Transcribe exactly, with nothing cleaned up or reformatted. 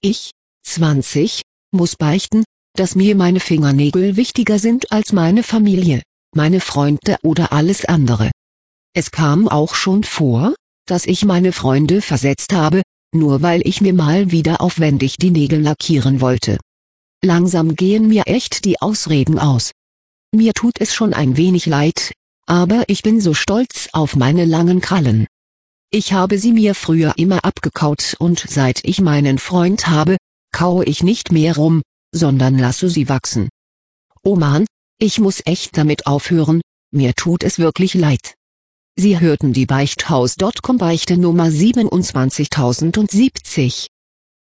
Ich, zwanzig, muss beichten, dass mir meine Fingernägel wichtiger sind als meine Familie, meine Freunde oder alles andere. Es kam auch schon vor, dass ich meine Freunde versetzt habe, nur weil ich mir mal wieder aufwendig die Nägel lackieren wollte. Langsam gehen mir echt die Ausreden aus. Mir tut es schon ein wenig leid, aber ich bin so stolz auf meine langen Krallen. Ich habe sie mir früher immer abgekaut und seit ich meinen Freund habe, kaue ich nicht mehr rum, sondern lasse sie wachsen. Oh Mann, ich muss echt damit aufhören, mir tut es wirklich leid. Sie hörten die Beichthaus Punkt com Beichte Nummer siebenundzwanzigtausendsiebzig.